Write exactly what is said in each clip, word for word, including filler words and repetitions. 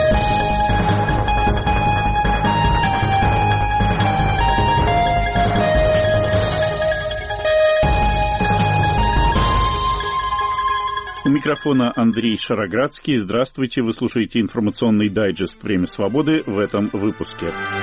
У микрофона Андрей Шароградский. Здравствуйте, вы слушаете информационный дайджест «Время свободы» в этом выпуске.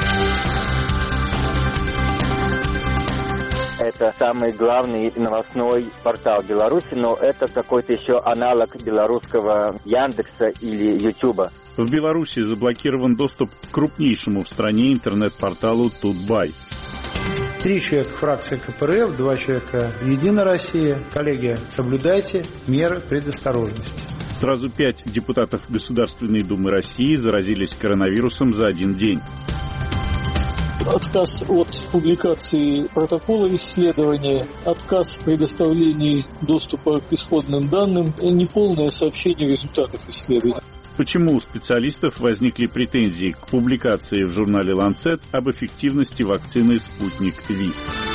Это самый главный новостной портал Беларуси, но это какой-то еще аналог белорусского Яндекса или Ютуба. В Беларуси заблокирован доступ к крупнейшему в стране интернет-порталу Тутбай. Три человека фракции ка пэ эр эф, два человека «Единая Россия». Коллеги, соблюдайте меры предосторожности. Сразу пять депутатов Государственной Думы России заразились коронавирусом за один день. Отказ от публикации протокола исследования, отказ в предоставлении доступа к исходным данным, неполное сообщение результатов исследования. Почему у специалистов возникли претензии к публикации в журнале «Ланцет» об эффективности вакцины «Спутник Ви»?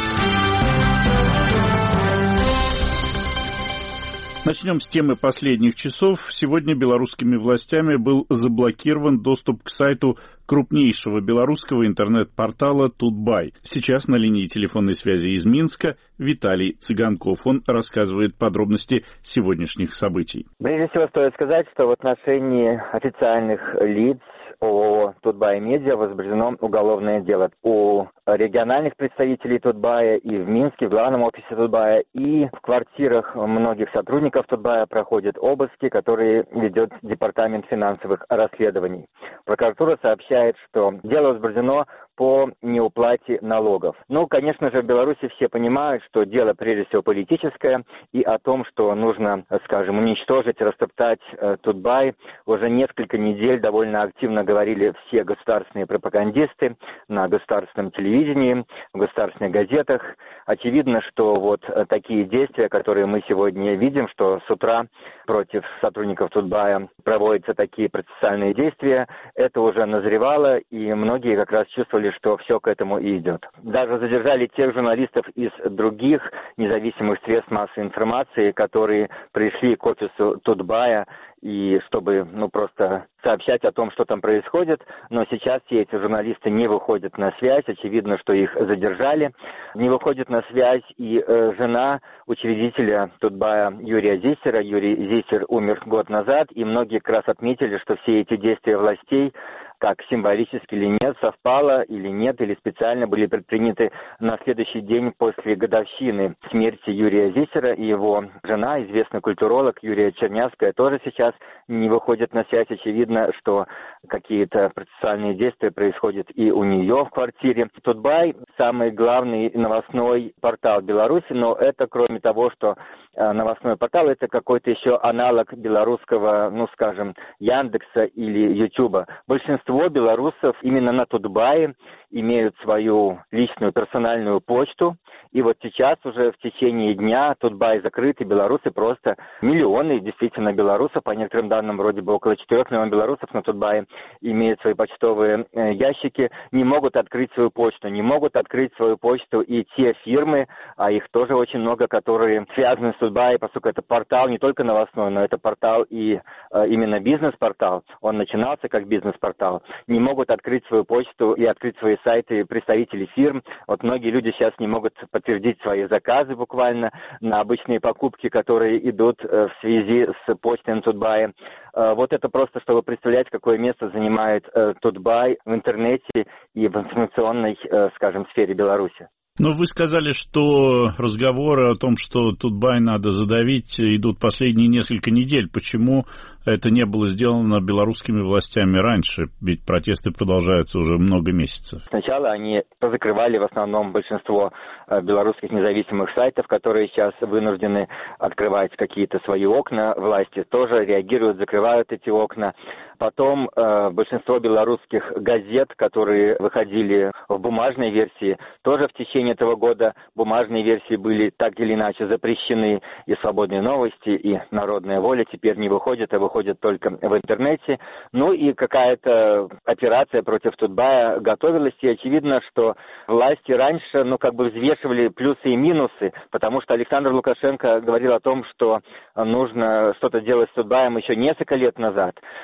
Начнем с темы последних часов. Сегодня белорусскими властями был заблокирован доступ к сайту крупнейшего белорусского интернет-портала Тутбай. Сейчас на линии телефонной связи из Минска Виталий Цыганков. Он рассказывает подробности сегодняшних событий. Прежде всего стоит сказать, что в отношении официальных лиц ООО «Тутбай Медиа» возбуждено уголовное дело. У региональных представителей Тутбая и в Минске, в главном офисе Тутбая, и в квартирах многих сотрудников Тутбая проходят обыски, которые ведет Департамент финансовых расследований. Прокуратура сообщает, что дело возбуждено по неуплате налогов. Ну, конечно же, в Беларуси все понимают, что дело прежде всего политическое, и о том, что нужно, скажем, уничтожить, растоптать э, Тутбай, уже несколько недель довольно активно говорили все государственные пропагандисты на государственном телевидении, в государственных газетах. Очевидно, что вот такие действия, которые мы сегодня видим, что с утра против сотрудников Тутбая проводятся такие процессуальные действия, это уже назревало, и многие как раз чувствовали, что все к этому и идет. Даже задержали тех журналистов из других независимых средств массовой информации, которые пришли к офису Тутбая, и чтобы, ну, просто сообщать о том, что там происходит. Но сейчас все эти журналисты не выходят на связь. Очевидно, что их задержали. Не выходит на связь и э, жена учредителя Тутбая Юрия Зисера. Юрий Зисер умер год назад, и многие как раз отметили, что все эти действия властей, как символически или нет, совпало или нет, или специально были предприняты на следующий день после годовщины смерти Юрия Зисера, и его жена, известный культуролог Юрия Чернявская, тоже сейчас не выходит на связь. Очевидно, что какие-то процессуальные действия происходят и у нее в квартире. Тутбай – самый главный новостной портал Беларуси, но это, кроме того, что новостной портал, это какой-то еще аналог белорусского, ну, скажем, Яндекса или Ютуба. Большинство белорусов именно на Тутбае имеют свою личную персональную почту, и вот сейчас уже в течение дня Тутбай закрыт, и белорусы просто миллионы, действительно, белорусов, по некоторым данным, вроде бы около четырех миллионов белорусов на Тутбае имеют свои почтовые э, ящики, не могут открыть свою почту, не могут открыть свою почту и те фирмы, а их тоже очень много, которые связаны с Тутбай, поскольку это портал не только новостной, но это портал и э, именно бизнес-портал, он начинался как бизнес-портал, не могут открыть свою почту и открыть свои сайты представителей фирм. Вот многие люди сейчас не могут подтвердить свои заказы буквально на обычные покупки, которые идут в связи с почтой Тутбая. Вот это просто, чтобы представлять, какое место занимает Тутбай в интернете и в информационной, скажем, сфере Беларуси. Но вы сказали, что разговоры о том, что Тутбай надо задавить, идут последние несколько недель. Почему это не было сделано белорусскими властями раньше? Ведь протесты продолжаются уже много месяцев. Сначала они позакрывали в основном большинство белорусских независимых сайтов, которые сейчас вынуждены открывать какие-то свои окна. Власти тоже реагируют, закрывают эти окна. Потом э, большинство белорусских газет, которые выходили в бумажной версии, тоже в течение этого года бумажные версии были так или иначе запрещены. И «Свободные новости», и «Народная воля» теперь не выходят, а выходят только в интернете. Ну и какая-то операция против Тутбая готовилась, и очевидно, что власти раньше, ну, как бы взвешивали плюсы и минусы, потому что Александр Лукашенко говорил о том, что нужно что-то делать с Тутбаем еще несколько лет назад, но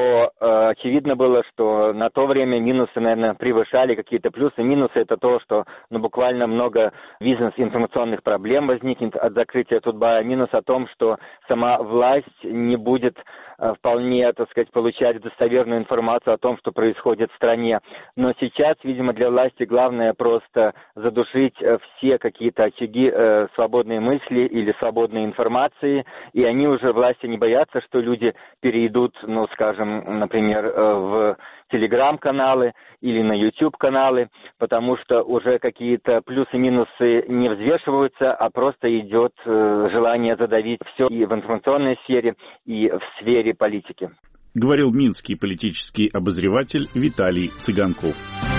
то э, очевидно было, что на то время минусы, наверное, превышали какие-то плюсы. Минусы — это то, что ну, буквально много бизнес-информационных проблем возникнет от закрытия Тутбая. Минус о том, что сама власть не будет э, вполне, так сказать, получать достоверную информацию о том, что происходит в стране. Но сейчас, видимо, для власти главное просто задушить э, все какие-то очаги э, свободной мысли или свободной информации, и они уже, власти, не боятся, что люди перейдут, ну, скажем, например, э, в телеграм-каналы или на YouTube-каналы, потому что уже какие-то плюсы-минусы не взвешиваются, а просто идет э, желание задавить все и в информационной сфере, и в сфере политики. Говорил минский политический обозреватель Виталий Цыганков.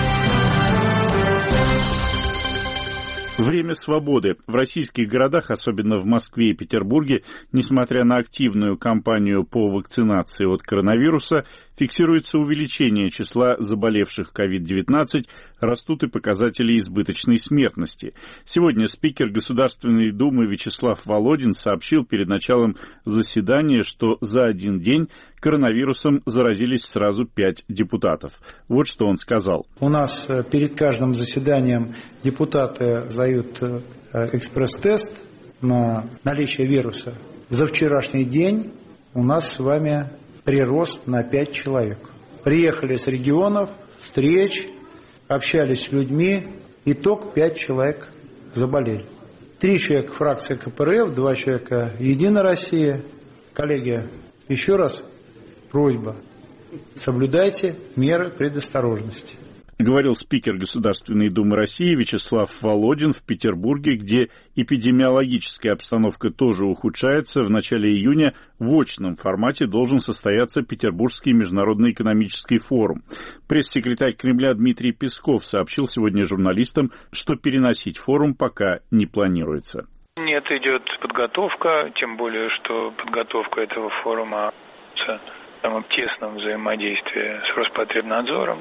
Время свободы. В российских городах, особенно в Москве и Петербурге, несмотря на активную кампанию по вакцинации от коронавируса, фиксируется увеличение числа заболевших ковид девятнадцать, растут и показатели избыточной смертности. Сегодня спикер Государственной Думы Вячеслав Володин сообщил перед началом заседания, что за один день коронавирусом заразились сразу пять депутатов. Вот что он сказал. У нас перед каждым заседанием депутаты сдают экспресс-тест на наличие вируса. За вчерашний день у нас с вами прирост на пять человек. Приехали с регионов, встреч, общались с людьми. Итог: пять человек заболели. Три человека фракция ка пэ эр эф, два человека Единая Россия. Коллеги, еще раз просьба: соблюдайте меры предосторожности. Говорил спикер Государственной Думы России Вячеслав Володин в Петербурге, где эпидемиологическая обстановка тоже ухудшается. В начале июня в очном формате должен состояться Петербургский международный экономический форум. Пресс-секретарь Кремля Дмитрий Песков сообщил сегодня журналистам, что переносить форум пока не планируется. Нет, идет подготовка, тем более, что подготовка этого форума в самом тесном взаимодействии с Роспотребнадзором.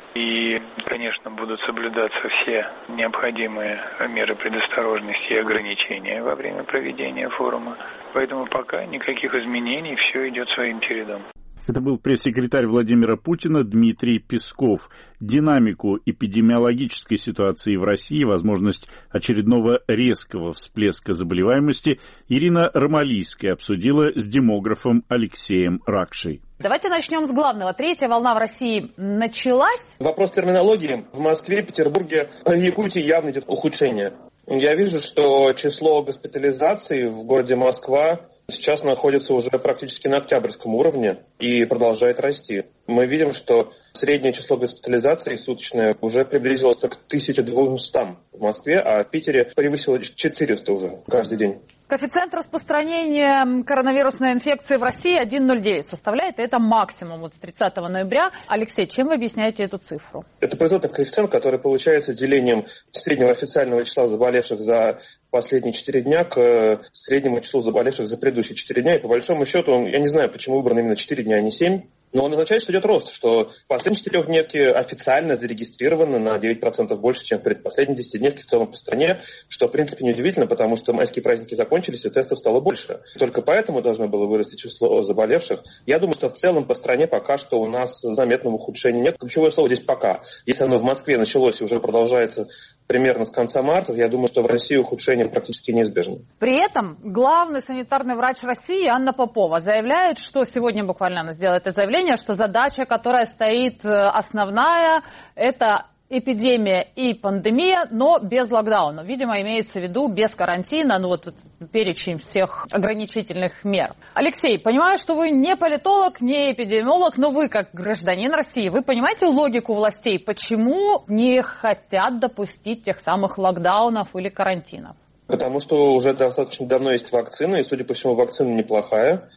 И, конечно, будут соблюдаться все необходимые меры предосторожности и ограничения во время проведения форума. Поэтому пока никаких изменений, все идет своим чередом. Это был пресс-секретарь Владимира Путина Дмитрий Песков. Динамику эпидемиологической ситуации в России, возможность очередного резкого всплеска заболеваемости Ирина Ромалийская обсудила с демографом Алексеем Ракшей. Давайте начнем с главного. Третья волна в России началась. Вопрос терминологии. В Москве, Петербурге, Якутии явно идет ухудшение. Я вижу, что число госпитализаций в городе Москва сейчас находится уже практически на октябрьском уровне и продолжает расти. Мы видим, что среднее число госпитализаций суточное уже приблизилось к тысяче двумстам в Москве, а в Питере превысило четыреста уже каждый день. Коэффициент распространения коронавирусной инфекции в России один целых ноль девять составляет, и это максимум вот с тридцатого ноября. Алексей, чем вы объясняете эту цифру? Это производный коэффициент, который получается делением среднего официального числа заболевших за последние четыре дня к среднему числу заболевших за предыдущие четыре дня. И по большому счету, он, я не знаю, почему выбрано именно четыре дня, а не семь. Но он означает, что идет рост, что в последней четырехдневке официально зарегистрировано на девять процентов больше, чем в предпоследней десятидневке в целом по стране, что в принципе неудивительно, потому что майские праздники закончились и тестов стало больше. Только поэтому должно было вырасти число заболевших. Я думаю, что в целом по стране пока что у нас заметного ухудшения нет. Ключевое слово здесь «пока». Если оно в Москве началось и уже продолжается примерно с конца марта, я думаю, что в России ухудшение практически неизбежно. При этом главный санитарный врач России Анна Попова заявляет, что сегодня буквально она сделала это заявление, что задача, которая стоит основная, это эпидемия и пандемия, но без локдауна. Видимо, имеется в виду без карантина, ну вот перечень всех ограничительных мер. Алексей, понимаю, что вы не политолог, не эпидемиолог, но вы, как гражданин России, вы понимаете логику властей, почему не хотят допустить тех самых локдаунов или карантинов? Потому что уже достаточно давно есть вакцина, и, судя по всему, вакцина неплохая.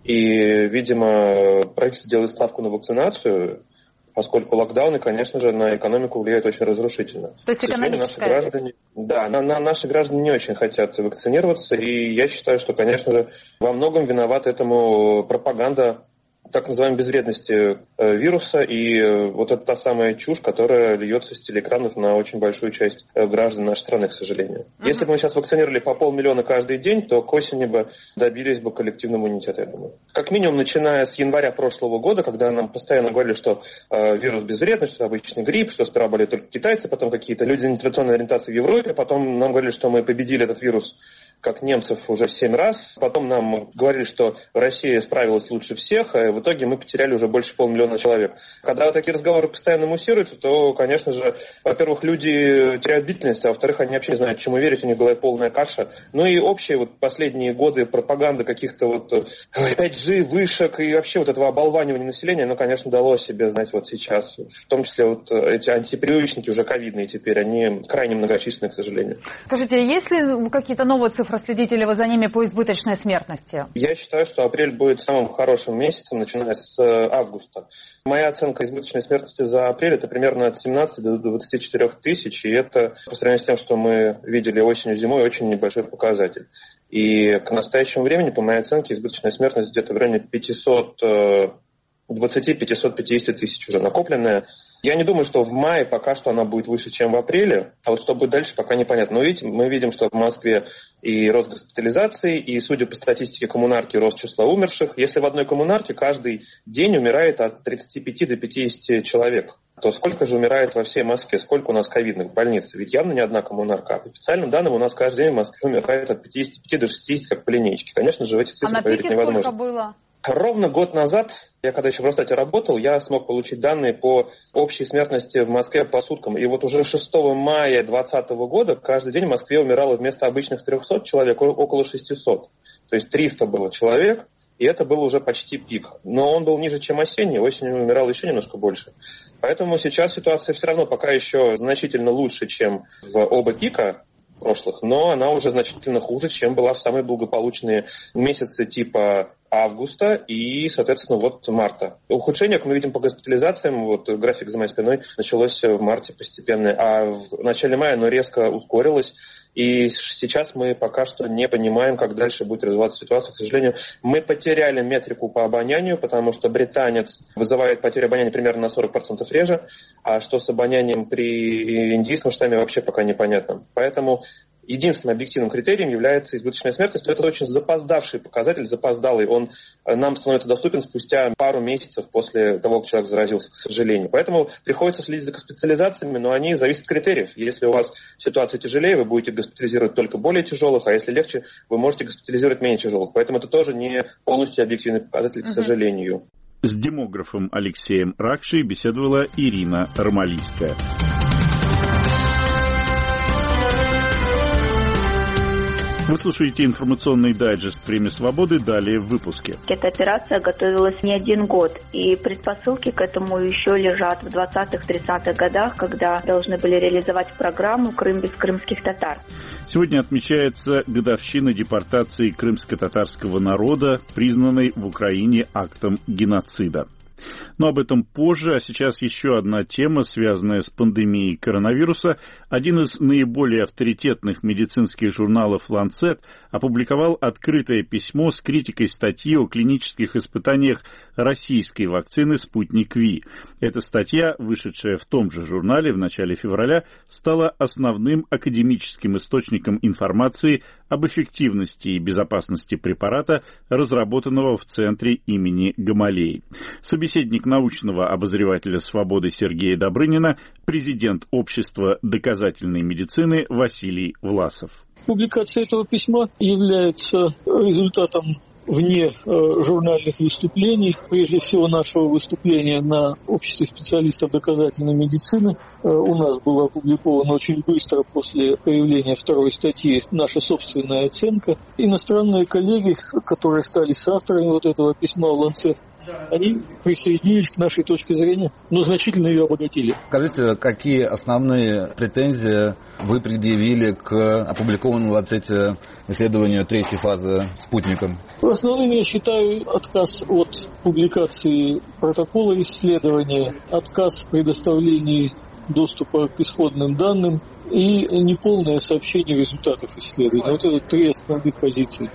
И, видимо, правительство делает ставку на вакцинацию, поскольку локдауны, конечно же, на экономику влияют очень разрушительно. То есть экономическая? Наши граждане, да, на, на, наши граждане не очень хотят вакцинироваться, и я считаю, что, конечно же, во многом виновата этому пропаганда так называемой безвредности вируса, и вот это та самая чушь, которая льется с телеэкранов на очень большую часть граждан нашей страны, к сожалению. Uh-huh. Если бы мы сейчас вакцинировали по полмиллиона каждый день, то к осени бы добились бы коллективного иммунитета, я думаю. Как минимум, начиная с января прошлого года, когда нам постоянно говорили, что э, вирус безвредный, что это обычный грипп, что сперва болеют только китайцы, потом какие-то люди нетрадиционной ориентации в Европе, потом нам говорили, что мы победили этот вирус как немцев уже семь раз. Потом нам говорили, что Россия справилась лучше всех, а в итоге мы потеряли уже больше полмиллиона человек. Когда такие разговоры постоянно муссируются, то, конечно же, во-первых, люди теряют бдительность, а во-вторых, они вообще не знают, чему верить, у них была полная каша. Ну и общие вот последние годы пропаганды каких-то вот пять джи, вышек и вообще вот этого оболванивания населения, оно, конечно, дало себе знать вот сейчас. В том числе вот эти антипрививочники уже ковидные теперь, они крайне многочисленны, к сожалению. Скажите, есть ли какие-то новые цифры? Проследите ли вы за ними по избыточной смертности? Я считаю, что апрель будет самым хорошим месяцем, начиная с августа. Моя оценка избыточной смертности за апрель это примерно от семнадцати до двадцати четырёх тысяч, и это по сравнению с тем, что мы видели осенью-зимой, очень небольшой показатель. И к настоящему времени, по моей оценке, избыточная смертность где-то в районе пятьсот двадцать - пятьсот пятьдесят тысяч уже накопленная. Я не думаю, что в мае пока что она будет выше, чем в апреле, а вот что будет дальше, пока непонятно. Но видите, мы видим, что в Москве и рост госпитализации, и, судя по статистике коммунарки, рост числа умерших. Если в одной коммунарке каждый день умирает от тридцати пяти до пятидесяти человек, то сколько же умирает во всей Москве, сколько у нас ковидных больниц? Ведь явно не одна коммунарка. По официальным данным у нас каждый день в Москве умирает от пятидесяти пяти до шестидесяти, как по линейке. Конечно же, в эти цифры а поверить невозможно. А на пике сколько было? Ровно год назад, я когда еще в Росстате работал, я смог получить данные по общей смертности в Москве по суткам. И вот уже шестого мая две тысячи двадцатого года каждый день в Москве умирало вместо обычных трехсот человек около шестисот. То есть триста было человек, и это был уже почти пик. Но он был ниже, чем осенний, осенью умирало еще немножко больше. Поэтому сейчас ситуация все равно пока еще значительно лучше, чем в оба пика прошлых, но она уже значительно хуже, чем была в самые благополучные месяцы типа августа и, соответственно, вот марта. Ухудшение, как мы видим по госпитализациям, вот график за моей спиной, началось в марте постепенно, а в начале мая оно резко ускорилось. И сейчас мы пока что не понимаем, как дальше будет развиваться ситуация. К сожалению, мы потеряли метрику по обонянию, потому что британец вызывает потерю обоняния примерно на сорок процентов реже, а что с обонянием при индийском штамме вообще пока непонятно. Поэтому единственным объективным критерием является избыточная смертность. Это очень запоздавший показатель, запоздалый. Он нам становится доступен спустя пару месяцев после того, как человек заразился, к сожалению. Поэтому приходится следить за госпитализациями, но они зависят от критериев. Если у вас ситуация тяжелее, вы будете госпитализировать только более тяжелых, а если легче, вы можете госпитализировать менее тяжелых. Поэтому это тоже не полностью объективный показатель, к сожалению. С демографом Алексеем Ракшей беседовала Ирина Ромалийская. Вы слушаете информационный дайджест «Время свободы». Далее в выпуске. Эта операция готовилась не один год, и предпосылки к этому еще лежат в двадцатых-тридцатых годах, когда должны были реализовать программу «Крым без крымских татар». Сегодня отмечается годовщина депортации крымско-татарского народа, признанной в Украине актом геноцида. Но об этом позже, а сейчас еще одна тема, связанная с пандемией коронавируса. Один из наиболее авторитетных медицинских журналов «Ланцет» опубликовал открытое письмо с критикой статьи о клинических испытаниях российской вакцины «Спутник Ви». Эта статья, вышедшая в том же журнале в начале февраля, стала основным академическим источником информации об эффективности и безопасности препарата, разработанного в центре имени Гамалеи. Собеседник научного обозревателя «Свободы» Сергея Добрынина, президент Общества доказательной медицины Василий Власов. Публикация этого письма является результатом вне э, журнальных выступлений, прежде всего нашего выступления на Обществе специалистов доказательной медицины. Э, у нас была опубликована очень быстро после появления второй статьи наша собственная оценка. Иностранные коллеги, которые стали соавторами вот этого письма в «Ланцет», они присоединились к нашей точке зрения, но значительно ее обогатили. Скажите, какие основные претензии вы предъявили к опубликованному в «Ланцете» исследованию третьей фазы спутника? Основным я считаю отказ от публикации протокола исследования, отказ в предоставлении доступа к исходным данным и неполное сообщение результатов исследования. Вот это три основных позиции.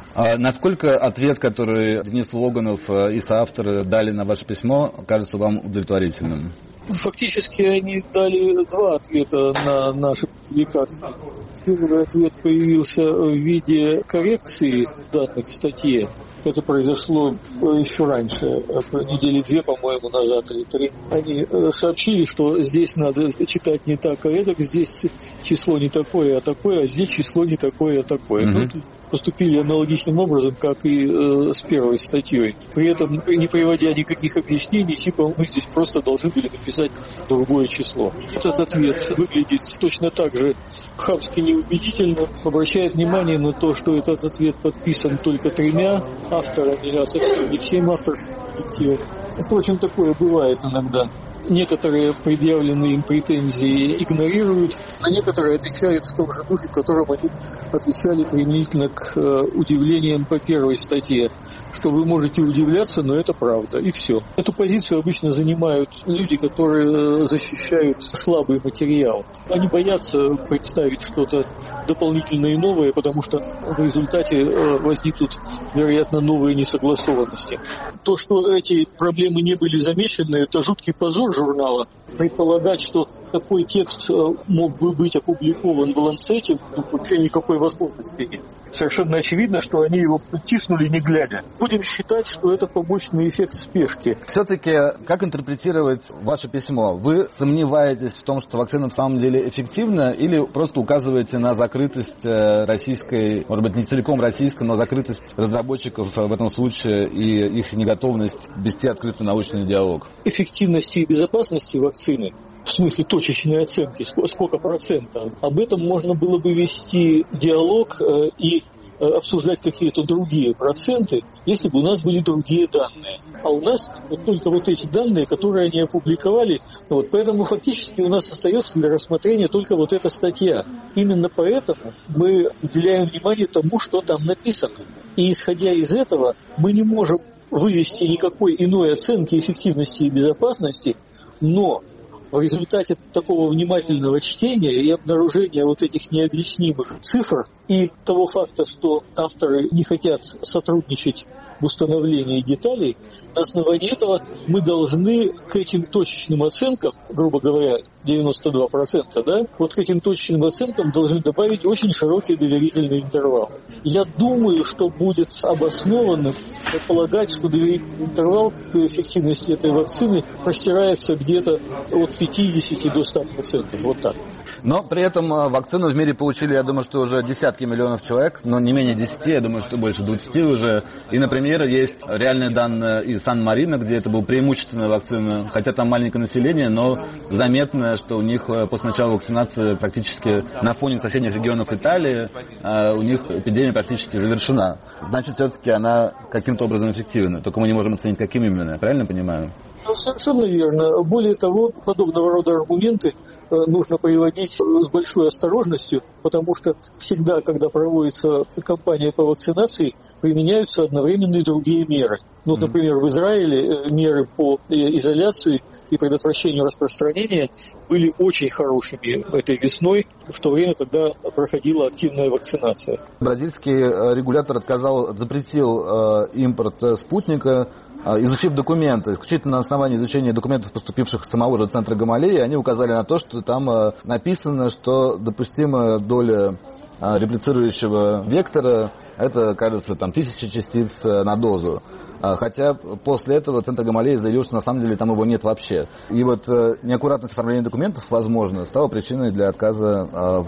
А насколько ответ, который Денис Логанов и соавторы дали на ваше письмо, кажется вам удовлетворительным? Фактически они дали два ответа на наши публикации. Первый ответ появился в виде коррекции данных в статье. Это произошло еще раньше, недели две, по-моему, назад или три. Они сообщили, что здесь надо читать не так, а эдак, здесь число не такое, а такое, а здесь число не такое, а такое. Mm-hmm. Ну, поступили аналогичным образом, как и э, с первой статьей. При этом, не приводя никаких объяснений, типа мы здесь просто должны были написать другое число. Этот ответ выглядит точно так же хамски неубедительно, обращает внимание на то, что этот ответ подписан только тремя авторами, а совсем не всем авторским коллективом. Впрочем, такое бывает иногда. Некоторые предъявленные им претензии игнорируют, а некоторые отвечают в том же духе, в котором они отвечали применительно к э, удивлениям по первой статье, что вы можете удивляться, но это правда, и все. Эту позицию обычно занимают люди, которые защищают слабый материал. Они боятся представить что-то дополнительное и новое, потому что в результате э, возникнут, вероятно, новые несогласованности. То, что эти проблемы не были замечены, это жуткий позор журнала. Предполагать, что такой текст мог бы быть опубликован в Ланцете, ну, вообще никакой возможности нет. Совершенно очевидно, что они его тиснули не глядя. Будем считать, что это побочный эффект спешки. Все-таки, как интерпретировать ваше письмо? Вы сомневаетесь в том, что вакцина в самом деле эффективна, или просто указываете на закрытость российской, может быть, не целиком российской, но закрытость разработчиков в этом случае и их неготовность вести открытый научный диалог? Эффективности и безопасности вакцины, в смысле точечной оценки, сколько процентов, об этом можно было бы вести диалог и обсуждать какие-то другие проценты, если бы у нас были другие данные. А у нас вот только вот эти данные, которые они опубликовали. Вот, поэтому фактически у нас остается для рассмотрения только вот эта статья. Именно поэтому мы уделяем внимание тому, что там написано. И исходя из этого, мы не можем вывести никакой иной оценки эффективности и безопасности, но в результате такого внимательного чтения и обнаружения вот этих необъяснимых цифр и того факта, что авторы не хотят сотрудничать в установлении деталей, на основании этого мы должны к этим точечным оценкам, грубо говоря, девяносто два процента, да, вот к этим точечным оценкам должны добавить очень широкий доверительный интервал. Я думаю, что будет обоснованным предполагать, что доверительный интервал к эффективности этой вакцины простирается где-то от пятидесяти до ста процентов, вот так. Но при этом вакцину в мире получили, я думаю, что уже десятки миллионов человек, но не менее десяти, я думаю, что больше двадцати уже. И, например, есть реальные данные из Сан-Марино, где это была преимущественная вакцина, хотя там маленькое население, но заметно, что у них после начала вакцинации практически на фоне соседних регионов Италии у них эпидемия практически завершена. Значит, все-таки она каким-то образом эффективна, только мы не можем оценить, каким именно. Я правильно понимаю? Совершенно верно. Более того, подобного рода аргументы нужно приводить с большой осторожностью, потому что всегда, когда проводится кампания по вакцинации, применяются одновременно и другие меры. Ну, например, в Израиле меры по изоляции и предотвращению распространения были очень хорошими этой весной, в то время, когда проходила активная вакцинация. Бразильский регулятор отказал, запретил э, импорт спутника, изучив документы, исключительно на основании изучения документов, поступивших с самого же центра Гамалеи, они указали на то, что там написано, что допустимая доля реплицирующего вектора – это, кажется, там тысяча частиц на дозу. Хотя после этого центр Гамалеи заявил, что на самом деле там его нет вообще. И вот неаккуратность оформления документов, возможно, стала причиной для отказа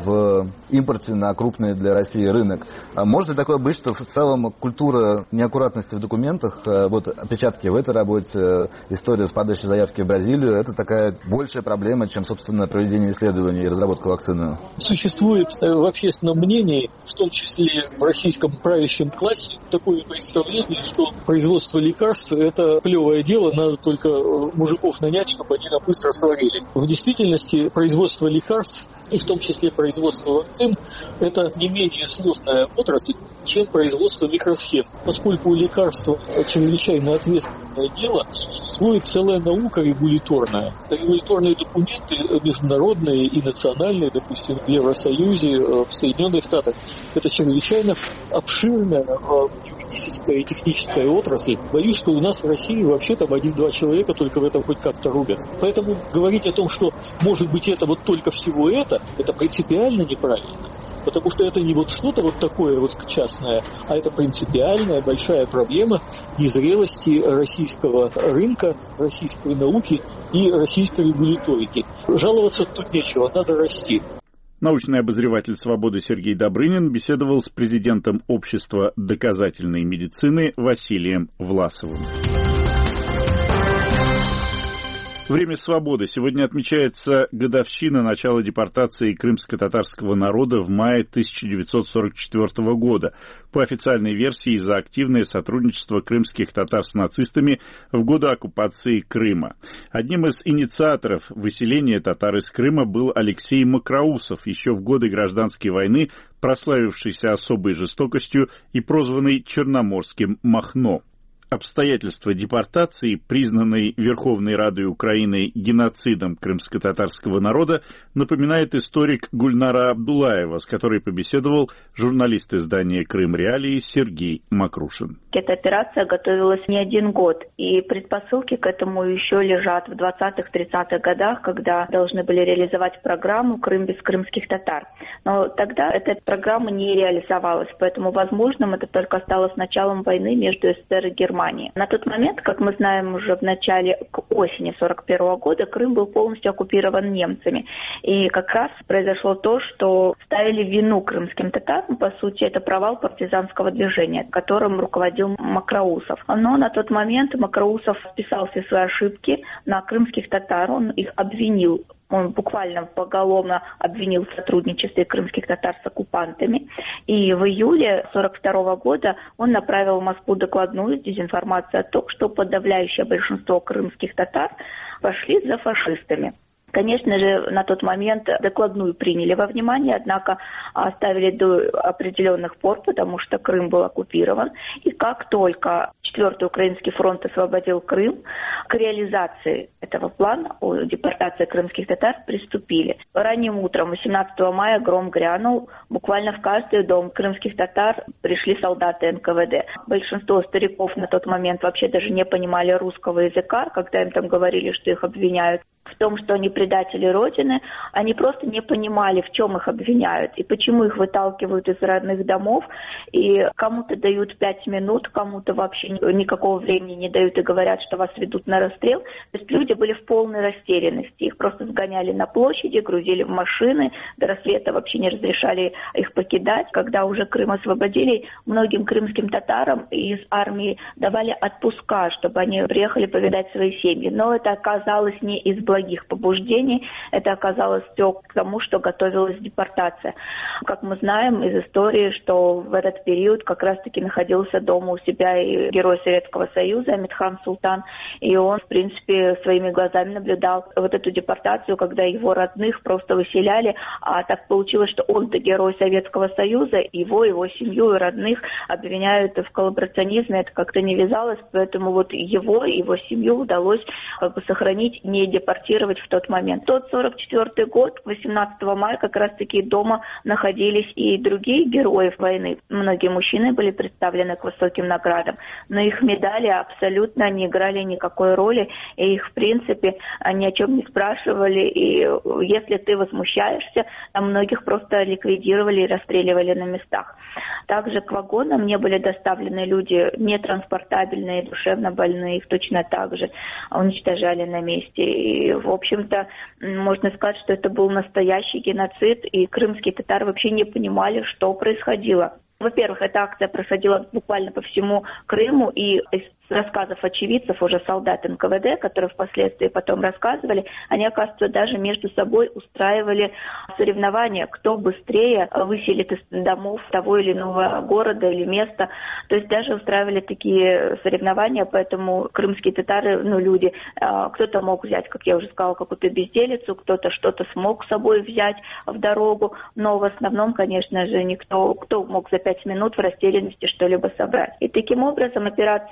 в импорте на крупный для России рынок. Может ли такое быть, что в целом культура неаккуратности в документах, вот опечатки в этой работе, история с падающей заявки в Бразилию, это такая большая проблема, чем, собственно, проведение исследований и разработка вакцины? Существует в общественном мнении, в том числе в российском правящем классе, такое представление, что производство лекарств – это плевое дело, надо только мужиков нанять, чтобы они нам быстро сварили. В действительности производство лекарств, и в том числе производство вакцин, это не менее сложная отрасль, чем производство микросхем. Поскольку лекарства чрезвычайно ответственны уголовное дело, существует целая наука регуляторная. Регуляторные документы международные и национальные, допустим, в Евросоюзе, в Соединенных Штатах, это чрезвычайно обширная юридическая и техническая отрасль. Боюсь, что у нас в России вообще там один-два человека только в этом хоть как-то рубят. Поэтому говорить о том, что может быть это вот только всего это, это принципиально неправильно. Потому что это не вот что-то вот такое вот частное, а это принципиальная большая проблема незрелости российского рынка, российской науки и российской регуляторики. Жаловаться тут нечего, надо расти. Научный обозреватель «Свободы» Сергей Добрынин беседовал с президентом Общества доказательной медицины Василием Власовым. Время свободы. Сегодня отмечается годовщина начала депортации крымско-татарского народа в мае тысяча девятьсот сорок четвёртого года. По официальной версии, за активное сотрудничество крымских татар с нацистами в годы оккупации Крыма. Одним из инициаторов выселения татар из Крыма был Алексей Макроусов, еще в годы гражданской войны прославившийся особой жестокостью и прозванный Черноморским Махно. Обстоятельства депортации, признанной Верховной Радой Украины геноцидом крымско-татарского народа, напоминает историк Гульнара Абдуллаева, с которой побеседовал журналист издания «Крым Реалии» Сергей Макрушин. Эта операция готовилась не один год, и предпосылки к этому еще лежат в двадцатых-тридцатых годах, когда должны были реализовать программу «Крым без крымских татар». Но тогда эта программа не реализовалась, поэтому возможным это только стало с началом войны между СССР и Германией. На тот момент, как мы знаем, уже в начале, к осени сорок первого года Крым был полностью оккупирован немцами. И как раз произошло то, что ставили вину крымским татарам. По сути, это провал партизанского движения, которым руководил Макроусов. Но на тот момент Макроусов списал все свои ошибки на крымских татар. Он их обвинил. Он буквально поголовно обвинил в сотрудничестве крымских татар с оккупантами. И в июле сорок второго года он направил в Москву докладную с дезинформацией о том, что подавляющее большинство крымских татар пошли за фашистами. Конечно же, на тот момент докладную приняли во внимание, однако оставили до определенных пор, потому что Крым был оккупирован. И как только четвёртый Украинский фронт освободил Крым, к реализации этого плана о депортации крымских татар приступили. Ранним утром восемнадцатого мая гром грянул. Буквально в каждый дом крымских татар пришли солдаты эн ка вэ дэ. Большинство стариков на тот момент вообще даже не понимали русского языка, когда им там говорили, что их обвиняют в том, что они предатели Родины. Они просто не понимали, в чем их обвиняют и почему их выталкивают из родных домов. И кому-то дают пять минут, кому-то вообще никакого времени не дают и говорят, что вас ведут на расстрел. То есть люди были в полной растерянности. Их просто сгоняли на площади, грузили в машины. До рассвета вообще не разрешали их покидать. Когда уже Крым освободили, многим крымским татарам из армии давали отпуска, чтобы они приехали повидать свои семьи. Но это оказалось не из благих побуждений, это оказалось все к тому, что готовилась депортация. Как мы знаем из истории, что в этот период как раз-таки находился дома у себя и герой Советского Союза Амитхан Султан, и он, в принципе, своими глазами наблюдал вот эту депортацию, когда его родных просто выселяли, а так получилось, что он-то герой Советского Союза, его, его семью и родных обвиняют в коллаборационизме, это как-то не вязалось, поэтому вот его, его семью удалось как бы сохранить, не депортировать в тот момент. Тот сорок четвёртый год, восемнадцатого мая, как раз-таки дома находились и другие герои войны. Многие мужчины были представлены к высоким наградам, но их медали абсолютно не играли никакой роли, и их, в принципе, ни о чем не спрашивали, и если ты возмущаешься, там многих просто ликвидировали и расстреливали на местах. Также к вагонам не были доставлены люди нетранспортабельные, душевно больные, их точно так же уничтожали на месте. И, в общем-то, можно сказать, что это был настоящий геноцид, и крымские татары вообще не понимали, что происходило. Во-первых, эта акция происходила буквально по всему Крыму, и из рассказов очевидцев, уже солдат эн ка вэ дэ, которые впоследствии потом рассказывали, они, оказывается, даже между собой устраивали соревнования, кто быстрее выселит из домов того или иного города или места. То есть даже устраивали такие соревнования, поэтому крымские татары, ну, люди, кто-то мог взять, как я уже сказала, какую-то безделицу, кто-то что-то смог с собой взять в дорогу, но в основном, конечно же, никто, кто мог за пять минут в растерянности что-либо собрать. И таким образом операция была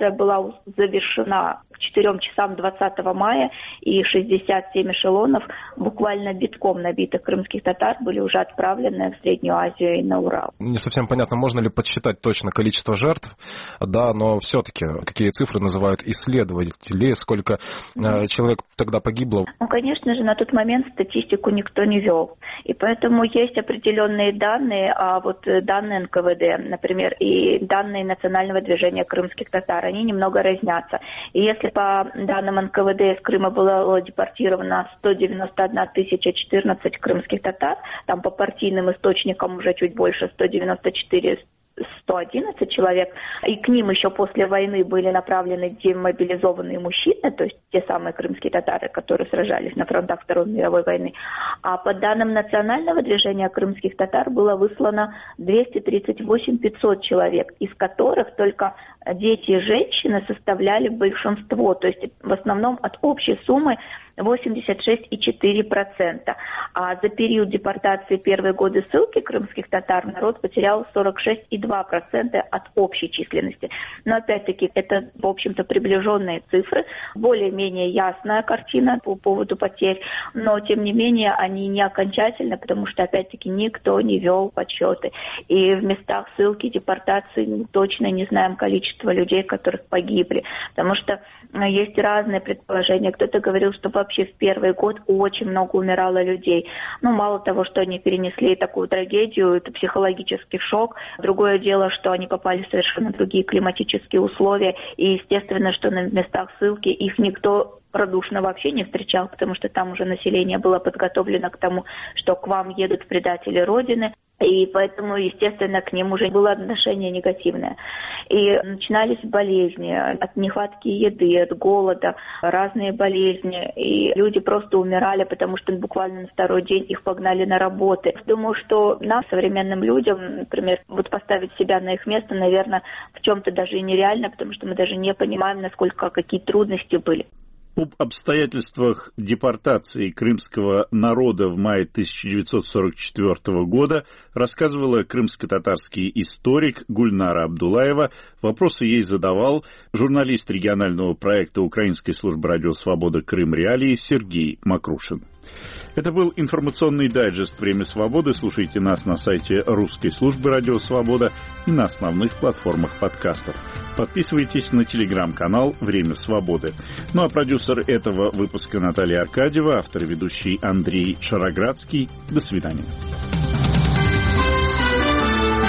была завершена к четырем часам двадцатого мая, и шестьдесят семь эшелонов, буквально битком набитых крымских татар, были уже отправлены в Среднюю Азию и на Урал. Не совсем понятно, можно ли подсчитать точно количество жертв, да, но все-таки какие цифры называют исследователи, сколько э, человек тогда погибло? Ну, конечно же, на тот момент статистику никто не вел, и поэтому есть определенные данные, а вот данные эн ка вэ дэ, например, и данные Национального движения крымских татар, они немного разнятся. И если по данным эн ка вэ дэ из Крыма было депортировано сто девяносто одна тысяча четырнадцать крымских татар, там по партийным источникам уже чуть больше сто девяносто четыре сто одиннадцать человек, и к ним еще после войны были направлены демобилизованные мужчины, то есть те самые крымские татары, которые сражались на фронтах Второй мировой войны. А по данным Национального движения крымских татар было выслано двести тридцать восемь тысяч пятьсот человек, из которых только дети и женщины составляли большинство, то есть в основном от общей суммы восемьдесят шесть целых четыре десятых процента. А за период депортации первые годы ссылки крымских татар народ потерял сорок шесть целых два десятых процента от общей численности. Но опять-таки это, в общем-то, приближенные цифры, более-менее ясная картина по поводу потерь, но тем не менее они не окончательны, потому что опять-таки никто не вел подсчеты. И в местах ссылки, депортации мы точно не знаем количество людей, которых погибли, потому что есть разные предположения. Кто-то говорил, что вообще в первый год очень много умирало людей. Ну, мало того, что они перенесли такую трагедию, это психологический шок. Другое дело, что они попали в совершенно другие климатические условия. И, естественно, что на местах ссылки их никто радушно вообще не встречал, потому что там уже население было подготовлено к тому, что к вам едут предатели Родины. И поэтому, естественно, к ним уже было отношение негативное. И начинались болезни от нехватки еды, от голода, разные болезни. И люди просто умирали, потому что буквально на второй день их погнали на работы. Думаю, что нам, современным людям, например, вот поставить себя на их место, наверное, в чем-то даже и нереально, потому что мы даже не понимаем, насколько какие трудности были. Об обстоятельствах депортации крымского народа в мае тысяча девятьсот сорок четвёртого года рассказывала крымско-татарский историк Гульнара Абдулаева. Вопросы ей задавал журналист регионального проекта Украинской службы радио «Свобода. Крым. Реалии» Сергей Макрушин. Это был информационный дайджест «Время свободы». Слушайте нас на сайте русской службы радио «Свобода» и на основных платформах подкастов. Подписывайтесь на телеграм-канал «Время свободы». Ну а продюсер этого выпуска Наталья Аркадьева, автор и ведущий Андрей Шароградский. До свидания.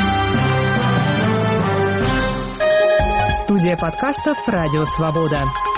Студия подкастов «Радио Свобода».